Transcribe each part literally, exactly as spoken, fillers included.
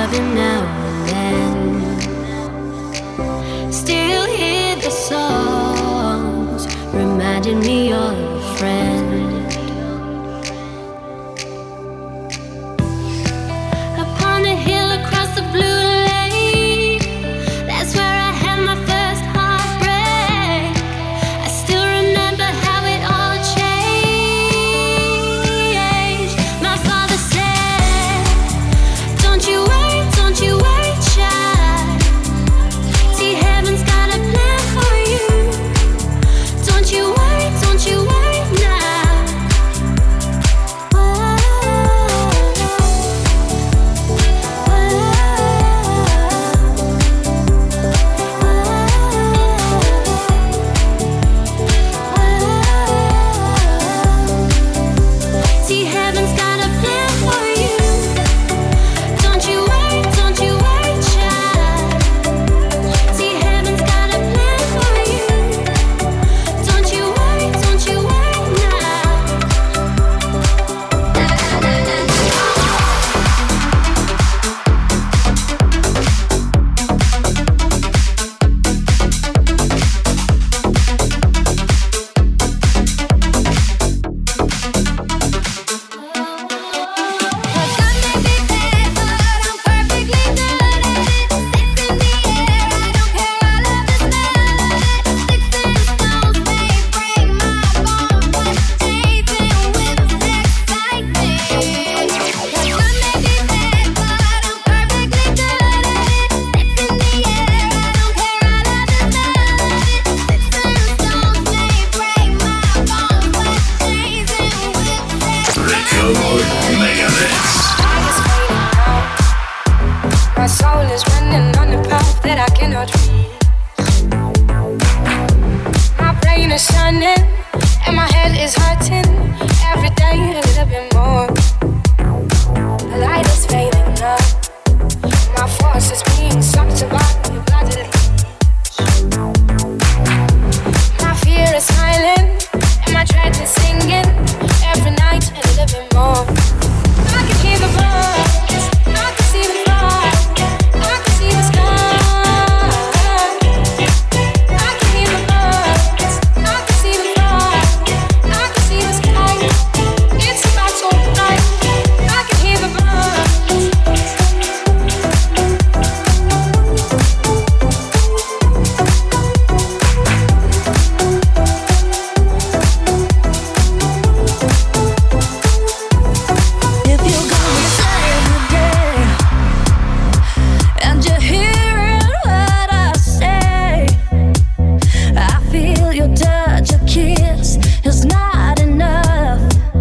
every now and then. Still hear the songs reminding me of a friend. Upon a hill across the blue lake, that's where I had my first heartbreak. I still remember how it all changed. My father said, don't you worry, don't you worry, child. See, heaven's got a plan for you. Don't you worry, don't you worry now. Whoa, see, heaven's got a plan for you. Don't you worry, don't you worry, child. See, heaven's got a plan for you. Don't you worry, don't you worry now. My soul is running on a path that I cannot reach. My brain is shining and my head is hurting. Every day a little bit more. The light is fading now. My force is being sucked by the blood. My fear is smiling and my dread is singing. Every night a little bit more. I can hear the birds, I can see the fire, I can see the sky. I can hear the birds, I can see the fire, I can see the sky. It's about to night. I can hear the birds. If you're gonna save the day and you're hearing what I say, I feel your touch, your kiss is not enough.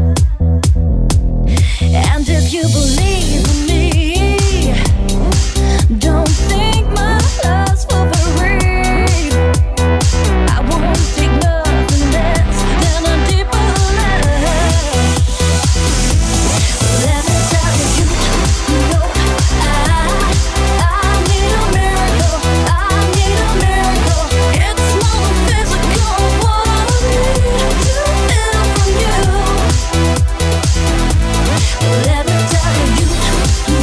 And if you believe in me, don't think my love's for free. I won't take nothing less than a deeper love. Let me tell you, you know I, I need a miracle, I need a miracle. It's not a physical, what I need to feel from you. Let me tell you, you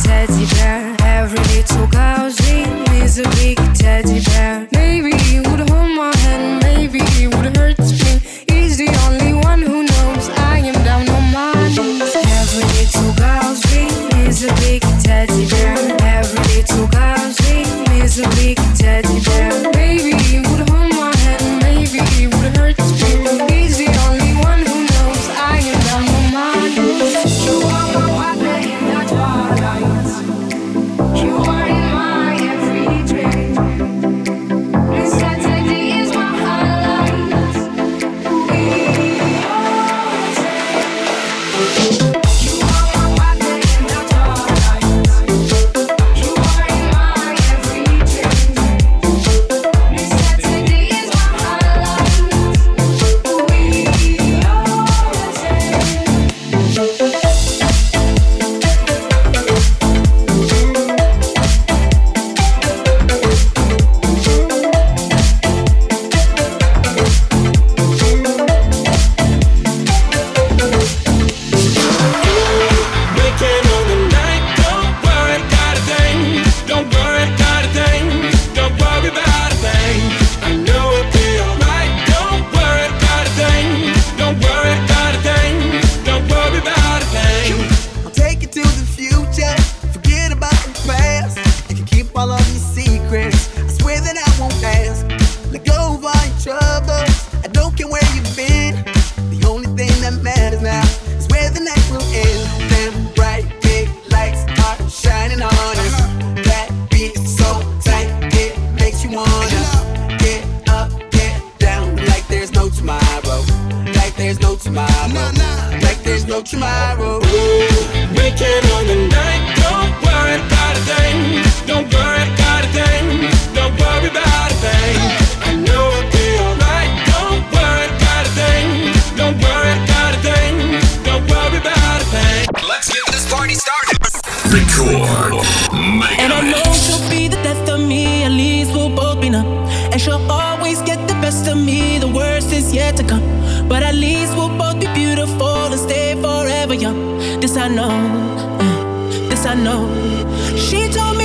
teddy bear. Every little girl's dream is a big teddy bear. Maybe he would hold my hand, maybe he would hurt me. He's the only one who knows I am down on my knees. Every little girl's dream is a big teddy bear. Every little girl's dream is a big teddy bear. Maybe he would hold my hand, maybe he would hurt me. He's the only one who knows I am down on my knees. You are my partner in the twilight. You are in my every dream. And Saturday is my highlight. We are the you are my partner in the twilight. You are in my every dream. And Saturday is my highlight. We are the Waking on the night, don't worry, got a thing. Don't worry, got a thing. Don't worry about a thing. I know it'll be alright. Don't worry, got a thing. Don't worry, got a thing. Don't worry about a thing. I'll take you to the future. Forget about the past. You can keep all of your secrets. I swear that I won't ask. Let go of all your troubles. I don't care where you've been. The only thing that matters now is where the night will end. Them bright big lights are shining on us. That beat so tight, it makes you wanna get up, get down, like there's no tomorrow. Like there's no tomorrow. Like there's no tomorrow. Waking on the night, don't worry about a thing. Don't worry, got a thing. Don't worry about a thing. I know it'll be alright. Don't worry, got a thing. Don't worry, got a thing. Don't worry about a thing. Let's get this party started. Record And I know Megamix. she'll be the death of me, at least we'll both be numb. And she'll always get the best of me, the worst is yet to come. But at least we'll both be beautiful and stay forever young. This I know, uh, this I know. She told me